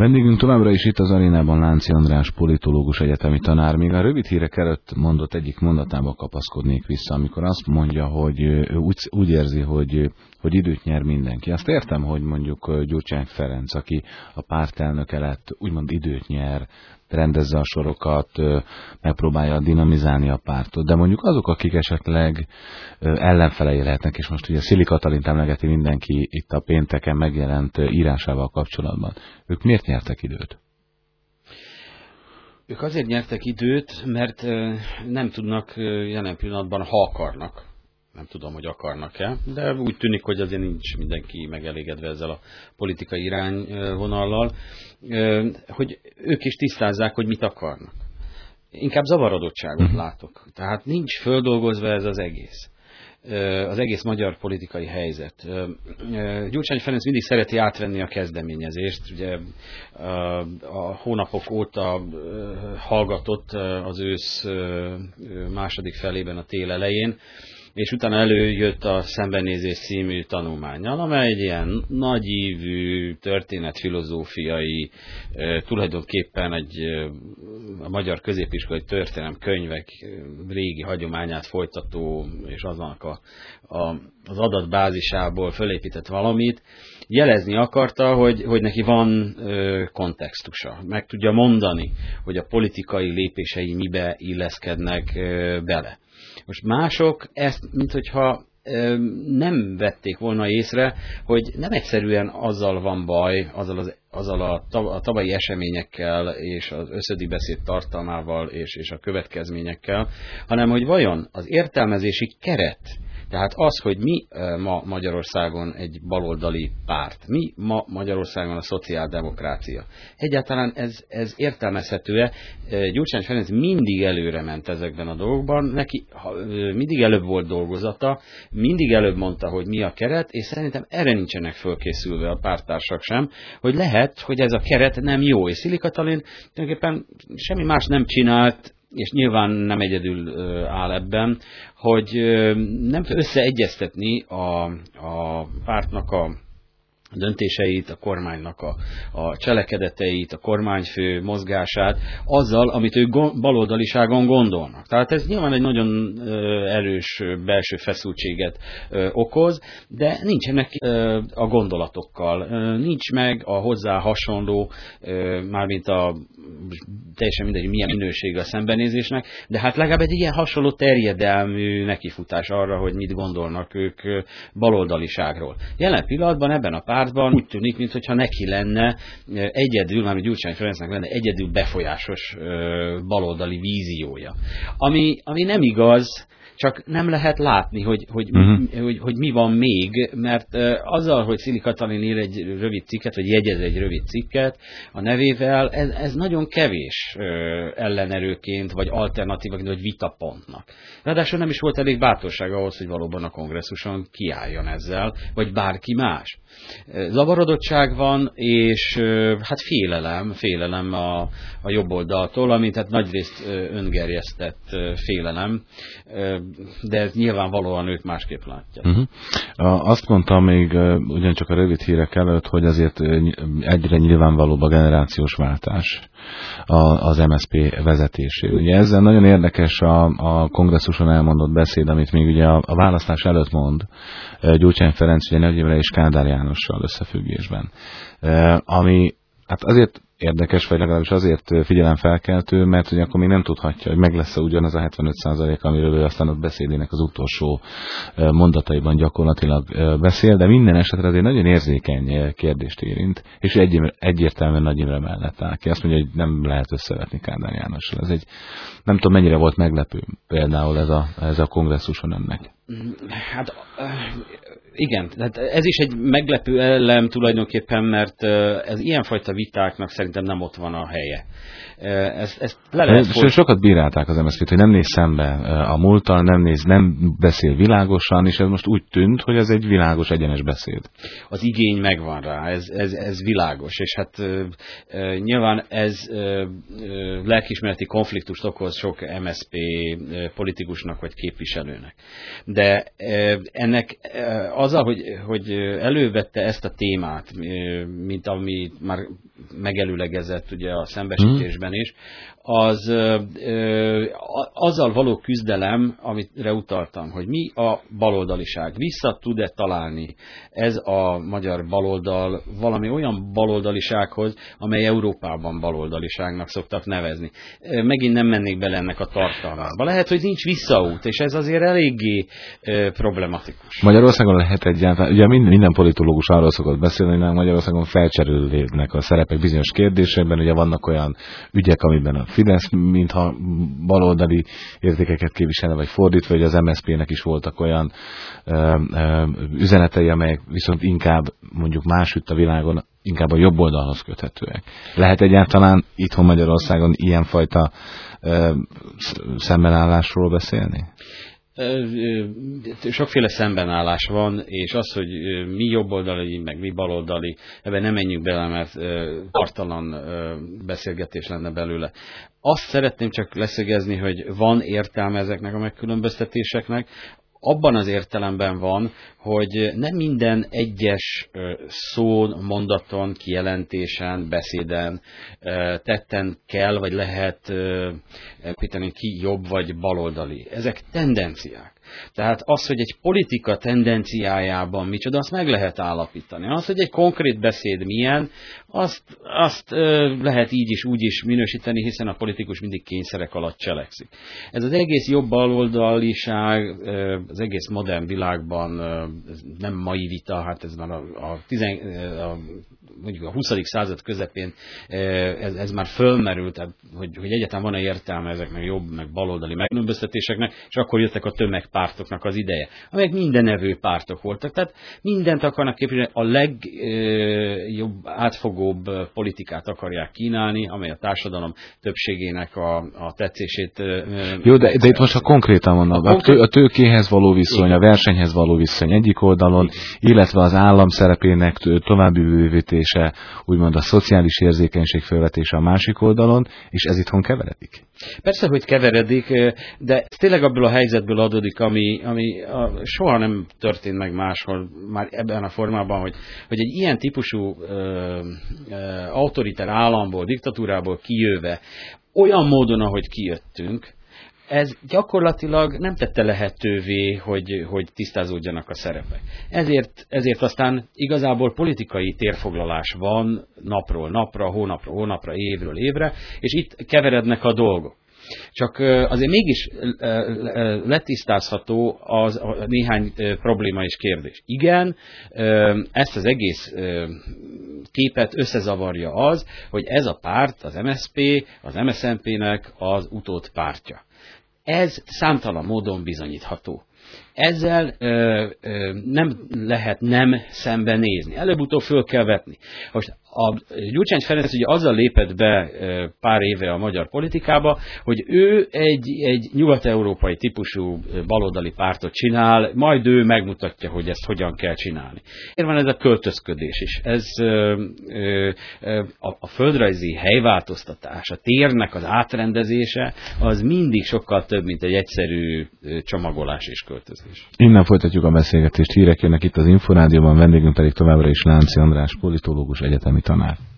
Vendégünk továbbra is itt az arénában Lánci András politológus, egyetemi tanár. Még a rövid hírek előtt mondott egyik mondatába kapaszkodnék vissza, amikor azt mondja, hogy ő úgy érzi, hogy időt nyer mindenki. Azt értem, hogy mondjuk Gyurcsány Ferenc, aki a pártelnöke lett, úgymond időt nyer, rendezze a sorokat, megpróbálja dinamizálni a pártot. De mondjuk azok, akik esetleg ellenfelei lehetnek, és most ugye Szili Katalint emlegeti mindenki itt a pénteken megjelent írásával kapcsolatban, ők miért nyertek időt? Ők azért nyertek időt, mert nem tudnak jelen pillanatban, ha akarnak. Nem tudom, hogy akarnak-e, de úgy tűnik, hogy azért nincs mindenki megelégedve ezzel a politikai irányvonallal, hogy ők is tisztázzák, hogy mit akarnak. Inkább zavarodottságot látok. Tehát nincs földolgozva ez az egész magyar politikai helyzet. Gyurcsány Ferenc mindig szereti átvenni a kezdeményezést. Ugye a hónapok óta hallgatott az ősz második felében, a tél elején, és utána előjött a Szembenézés című tanulmánnyal, amely egy ilyen nagyívű, történetfilozófiai, tulajdonképpen a magyar középiskolai történelem könyvek régi hagyományát folytató, és azonnak az adatbázisából fölépített valamit, jelezni akarta, hogy neki van kontextusa. Meg tudja mondani, hogy a politikai lépései mibe illeszkednek bele. Most mások ezt, minthogyha nem vették volna észre, hogy nem egyszerűen azzal van baj, azzal a tavalyi eseményekkel, és az összödi beszéd tartalmával, és a következményekkel, hanem hogy vajon az értelmezési keret, tehát az, hogy mi ma Magyarországon egy baloldali párt, mi ma Magyarországon a szociáldemokrácia. Egyáltalán ez értelmezhető-e? Gyurcsány Ferenc mindig előre ment ezekben a dolgokban, neki mindig előbb volt dolgozata, mindig előbb mondta, hogy mi a keret, és szerintem erre nincsenek fölkészülve a párttársak sem, hogy lehet, hogy ez a keret nem jó. És Szili Katalin tulajdonképpen semmi más nem csinált, és nyilván nem egyedül áll ebben, hogy nem összeegyeztetni a pártnak a döntéseit, a kormánynak a cselekedeteit, a kormányfő mozgását azzal, amit ők baloldaliságon gondolnak. Tehát ez nyilván egy nagyon erős belső feszültséget okoz, de nincsenek a gondolatokkal, nincs meg a hozzá hasonló, mármint teljesen mindegy, milyen minősége a szembenézésnek, de hát legalább egy ilyen hasonló terjedelmű nekifutás arra, hogy mit gondolnak ők baloldaliságról. Jelen pillanatban ebben a pártban úgy tűnik, mintha neki lenne egyedül, mármint Gyurcsány Ferencnek lenne egyedül befolyásos baloldali víziója. Ami nem igaz, csak nem lehet látni, hogy mi van még, mert azzal, hogy Szili Katalin ír egy rövid cikket, vagy jegyez egy rövid cikket a nevével, ez nagyon kevés ellenerőként, vagy alternatívaként, vagy vitapontnak. Ráadásul nem is volt elég bátorság ahhoz, hogy valóban a kongresszuson kiálljon ezzel, vagy bárki más. Zavarodottság van, és hát félelem a jobb oldaltól, amit hát nagyrészt öngerjesztett félelem, de ez nyilvánvalóan ők másképp látják. Azt mondtam még ugyancsak a rövid hírek előtt, hogy azért egyre nyilvánvalóbb a generációs váltás az MSZP vezetésében. Ugye ezzel nagyon érdekes a kongresszuson elmondott beszéd, amit még ugye a választás előtt mond Gyurcsány Ferenc, ugye Nagy Imre és Kádár Jánossal összefüggésben. Ami hát azért érdekes, vagy legalábbis azért figyelemfelkeltő, mert hogy akkor még nem tudhatja, hogy meg lesz ugyanaz a 75%, amiről ő aztán a beszédének az utolsó mondataiban gyakorlatilag beszél, de minden esetre azért nagyon érzékeny kérdést érint, és egyértelműen Nagy Imre mellett áll ki. Azt mondja, hogy nem lehet összevetni Kádár Jánossal. Ez egy, nem tudom mennyire volt meglepő például ez a kongresszuson önnek. Hát igen, tehát ez is egy meglepő elem tulajdonképpen, mert ez ilyenfajta vitáknak szerintem nem ott van a helye. Ezt le lehet sokat bírálták az MSZP-t, hogy nem néz szembe a múlttal, nem beszél világosan, és ez most úgy tűnt, hogy ez egy világos, egyenes beszéd. Az igény megvan rá, ez világos, és hát nyilván ez lelkiismereti konfliktust okoz sok MSZP politikusnak vagy képviselőnek. De ennek azzal, hogy elővette ezt a témát, mint ami már megelőlegezett ugye a szembesítésben is, azzal való küzdelem, amire utaltam, hogy mi a baloldaliság. Vissza tud-e találni ez a magyar baloldal valami olyan baloldalisághoz, amely Európában baloldaliságnak szoktak nevezni. Megint nem mennék bele ennek a tartalmába. Lehet, hogy nincs visszaút, és ez azért eléggé problematikus. Magyarországon lehet egyáltalán, ugye minden politológus arról szokott beszélni, hogy Magyarországon felcserélődnek a szerepek bizonyos kérdésekben, ugye vannak olyan ügyek, amiben a Fidesz mintha baloldali értékeket képviselne, vagy fordítva, hogy az MSZP-nek is voltak olyan üzenetei, amelyek viszont inkább mondjuk másütt a világon, inkább a jobb oldalhoz köthetőek. Lehet egyáltalán itthon Magyarországon ilyenfajta szembenállásról beszélni? Sokféle szembenállás van, és az, hogy mi jobboldali, meg mi baloldali, ebben nem menjünk bele, mert tartalan beszélgetés lenne belőle. Azt szeretném csak leszögezni, hogy van értelme ezeknek a megkülönböztetéseknek, abban az értelemben van, hogy nem minden egyes szón, mondaton, kijelentésen, beszéden, tetten kell, vagy lehet pitani ki jobb vagy baloldali. Ezek tendenciák. Tehát az, hogy egy politika tendenciájában micsoda, azt meg lehet állapítani. Az, hogy egy konkrét beszéd milyen, azt lehet így is, úgy is minősíteni, hiszen a politikus mindig kényszerek alatt cselekszik. Ez az egész jobb baloldaliság, az egész modern világban, ez nem mai vita, hát ez már mondjuk a 20. század közepén ez már fölmerült, tehát, hogy egyáltalán van-e értelme ezeknek jobb, meg baloldali megkülönböztetéseknek, és akkor jöttek a tömegpártoknak az ideje, amelyek mindenevő pártok voltak. Tehát mindent akarnak képviselni, a legjobb, átfogóbb politikát akarják kínálni, amely a társadalom többségének a tetszését. Jó, de itt most, ha konkrétan mondom, a tőkéhez való viszony, a versenyhez való viszony egyik oldalon, illetve az állam szerepének további bővítése, úgymond a szociális érzékenység felvetése a másik oldalon, és ez itthon keveredik? Persze, hogy keveredik, de ez tényleg abból a helyzetből adódik, ami soha nem történt meg máshol, már ebben a formában, hogy egy ilyen típusú autoriter államból, diktatúrából kijöve, olyan módon, ahogy kijöttünk, ez gyakorlatilag nem tette lehetővé, hogy tisztázódjanak a szerepek. Ezért aztán igazából politikai térfoglalás van napról napra, hónapról hónapra, évről évre, és itt keverednek a dolgok. Csak azért mégis letisztázható az néhány probléma és kérdés. Igen, ezt az egész képet összezavarja az, hogy ez a párt, az MSZP, az MSZNP-nek az utódpártja. Ez számtalan módon bizonyítható. Ezzel nem lehet nem szembenézni. Előbb-utóbb föl kell vetni. Most a Gyurcsány Ferenc ugye azzal lépett be pár éve a magyar politikába, hogy ő egy nyugat-európai típusú baloldali pártot csinál, majd ő megmutatja, hogy ezt hogyan kell csinálni. Ezért van ez a költözködés is. Ez a földrajzi helyváltoztatás, a térnek az átrendezése, az mindig sokkal több, mint egy egyszerű csomagolás és költözés. Innen folytatjuk a beszélgetést. Hírek jönnek itt az Inforádióban, vendégünk pedig továbbra is Lánci András, politológus, egyetemi tanár.